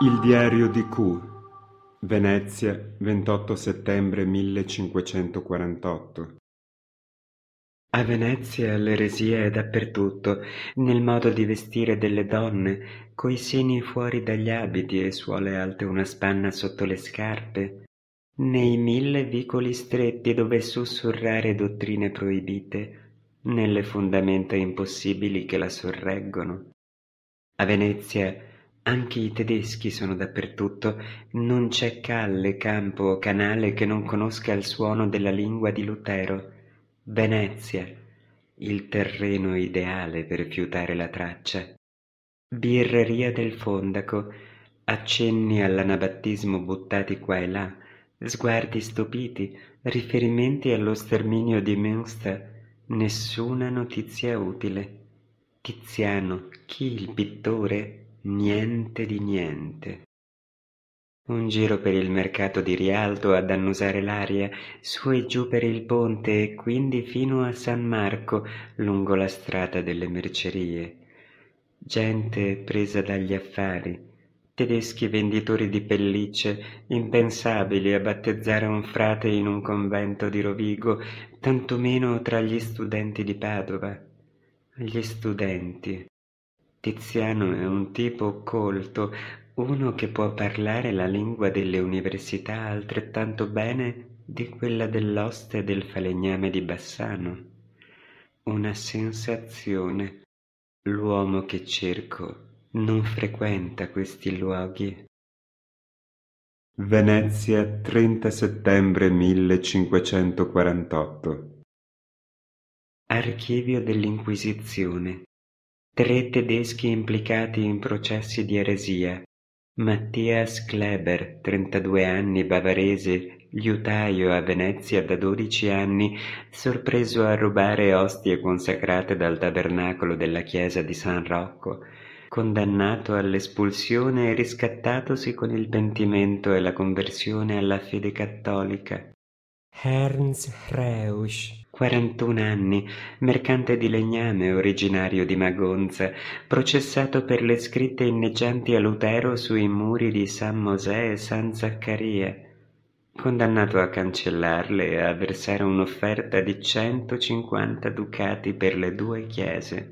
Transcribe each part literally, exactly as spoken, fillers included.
Il diario di Q. Venezia, ventotto settembre millecinquecentoquarantotto. A Venezia l'eresia è dappertutto, nel modo di vestire delle donne, coi seni fuori dagli abiti e suole alte una spanna sotto le scarpe, nei mille vicoli stretti dove sussurrare dottrine proibite, nelle fondamenta impossibili che la sorreggono. A Venezia anche i tedeschi sono dappertutto, non c'è calle, campo o canale che non conosca il suono della lingua di Lutero. Venezia, il terreno ideale per fiutare la traccia. Birreria del Fondaco, accenni all'anabattismo buttati qua e là, sguardi stupiti, riferimenti allo sterminio di Münster, nessuna notizia utile. Tiziano, chi il pittore? Niente di niente. Un giro per il mercato di Rialto ad annusare l'aria, su e giù per il ponte e quindi fino a San Marco, lungo la strada delle mercerie. Gente presa dagli affari, tedeschi venditori di pellicce, impensabili a battezzare un frate in un convento di Rovigo, tantomeno tra gli studenti di Padova. Gli studenti. Tiziano è un tipo colto, uno che può parlare la lingua delle università altrettanto bene di quella dell'oste del falegname di Bassano. Una sensazione. L'uomo che cerco non frequenta questi luoghi. Venezia, trenta settembre millecinquecentoquarantotto. Archivio dell'Inquisizione. Tre tedeschi implicati in processi di eresia. Mattias Kleber, trentadue anni, bavarese, liutaio a Venezia da dodici anni, sorpreso a rubare ostie consacrate dal tabernacolo della chiesa di San Rocco, condannato all'espulsione e riscattatosi con il pentimento e la conversione alla fede cattolica. Ernst Reusch, quarantuno anni, mercante di legname originario di Magonza, processato per le scritte inneggianti a Lutero sui muri di San Mosè e San Zaccaria, condannato a cancellarle e a versare un'offerta di centocinquanta ducati per le due chiese.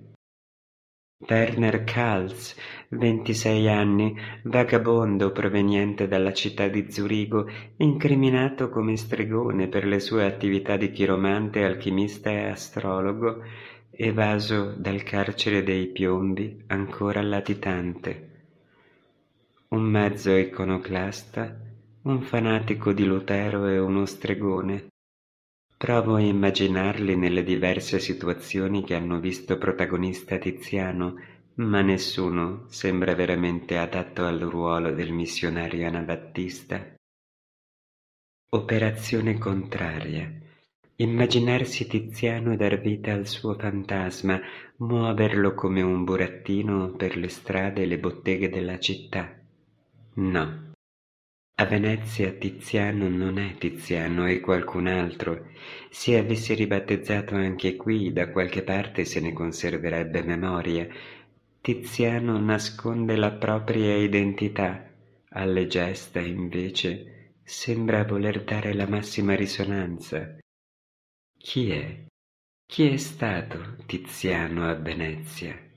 Werner Kals, ventisei anni, vagabondo proveniente dalla città di Zurigo, incriminato come stregone per le sue attività di chiromante, alchimista e astrologo, evaso dal carcere dei Piombi, ancora latitante. Un mezzo iconoclasta, un fanatico di Lutero e uno stregone. Provo a immaginarli nelle diverse situazioni che hanno visto protagonista Tiziano, ma nessuno sembra veramente adatto al ruolo del missionario anabattista. Operazione contraria. Immaginarsi Tiziano e dar vita al suo fantasma, muoverlo come un burattino per le strade e le botteghe della città. No. A Venezia Tiziano non è Tiziano, è qualcun altro. Se avesse ribattezzato anche qui, da qualche parte se ne conserverebbe memoria. Tiziano nasconde la propria identità, alle gesta invece sembra voler dare la massima risonanza. Chi è? Chi è stato Tiziano a Venezia?